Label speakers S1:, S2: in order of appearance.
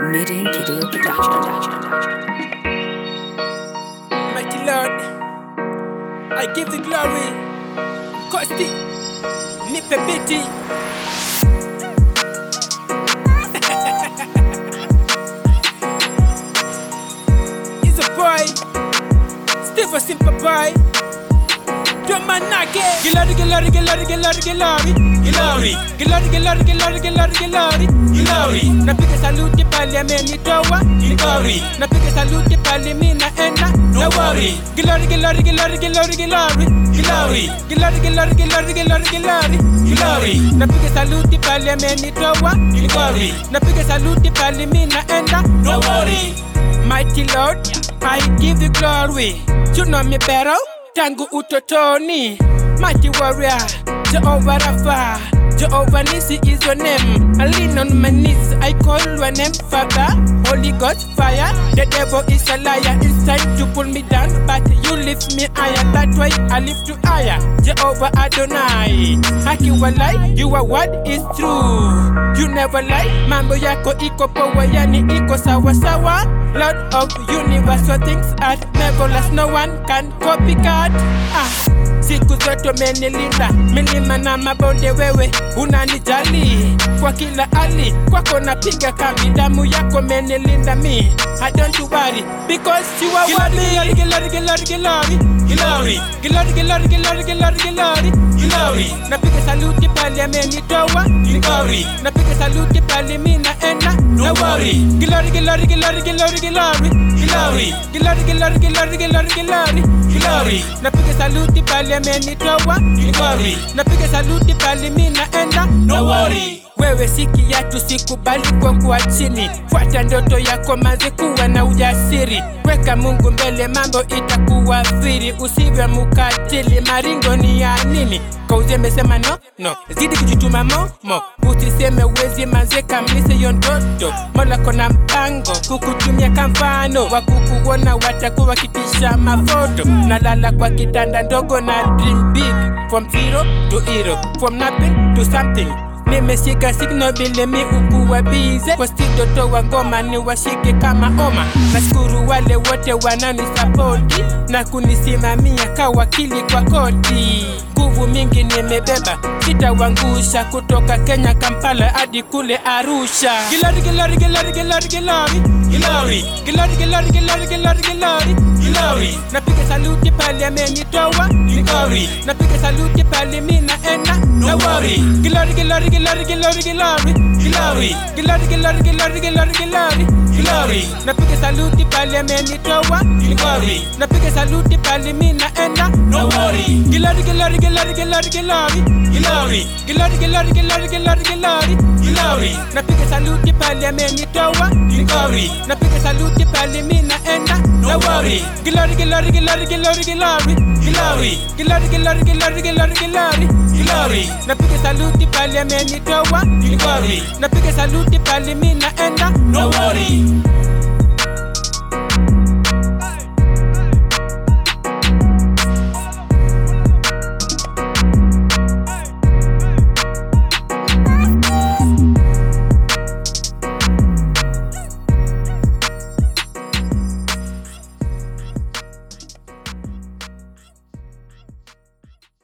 S1: Meeting Kidio Production.
S2: Mighty Lord, I give the glory. Kosti, nipe biti. He's a boy, Steve a simple boy. Domanake, Gilari, Gilari, Gilari, Gilari, Gilari, Gilari, Gilari, Gilari, Gilari, Gilari, Gilari, Gilari. Napige saluti pale amenitoa, Gilari. Napige saluti pale mina ena, no worry. Gilari, Gilari, Gilari, Gilari, Gilari, Gilari, Gilari, Gilari, Gilari, Gilari, Gilari, Gilari. Napige saluti pale amenitoa, Gilari. Napige saluti pale mina ena, no worry. Mighty Lord, I give the glory. You know me better. Tangu utotoni, mighty warrior, Jehovah Rapha, Jehovah Nisi is your name. I lean on my knees, I call your name, Father. Holy Ghost fire, the devil is a liar. It's time to pull me down, but you lift me higher. That's why I lift you higher. Jehovah Adonai, haki walai, your word is true. You never lie, mambo yako iko power, yani iko sawa sawa. Lord of universal things are marvelous, no one can copycat. Siku zote umenilinda, milima na mabonde, wewe unanijali kwa kila hali, kwako napiga kambi, damu yako umenilinda me. I don't worry because you are worthy. Gilari, Gilari, Gilari, Gilari, Gilari, Gilari, Gilari, Gilari, Gilari, Gilari. Napiga saluti pale amenitoa, Gilari. Napiga saluti pale mina ena, no worry. Gilari, Gilari, Gilari, Gilari, Gilari, Gilari, Gilari, Gilari, Gilari, Gilari, Gilari, Gilari. Napiga saluti pale amenitoa, Gilari. Napiga saluti pale mina ena, no worry. Wewe siki yatu sikubali kwa kuwa chini, fuata ndoto yako manze, kuwa na ujasiri, weka Mungu mbele, mambo itakuwa siri, usiwe mukatili, maringo ni ya nini? Kauze mesema no, zidi kujituma mo, usiseme uwezi manze, kamilise yo ndoto, Mola kona mpango, kukutumia kamfano, wakukuona watakuwa kitisha mafoto, nalala kwa kitanda ndogo na dream big, from zero to hero, from nothing to something. Nimeshika signal bile mi ukuwa bize, kwa studio toa ngoma ni washike kama oma. Nashukuru wale wote wananisapoti na kunisimamia kawakili kwa koti. Nguvu mingi nimebeba, sitawangusha, kutoka Kenya Kampala hadi kule Arusha. Gilari, Gilari, Gilari, Gilari, Gilari, Gilari, Gilari, Gilari, Gilari, Gilari, Gilari, Gilari. Napiga saluti pale amenitoa, Gilari. Napiga saluti pale mina ena, no worry. Gilari, Gilari, Gilari, Gilari, Gilari, Gilari, Gilari, Gilari, Gilari, Gilari, Gilari, Gilari. Napiga saluti pale amenitoa, Gilari. Napiga saluti pale mina ena, no worry. Gilari, Gilari, Gilari, Gilari, Gilari, Gilari, Gilari, Gilari, Gilari, Gilari, Gilari, Gilari. Napiga saluti pale amenitoa, Gilari. Napiga saluti pale mina ena, no worry. Gilari, Gilari, Gilari, Gilari, Gilari, Gilari, Gilari, Gilari, Gilari, Gilari, Gilari, Gilari. Napiga saluti pale amenitoa, Gilari. Napiga saluti pale mina ena, no worry.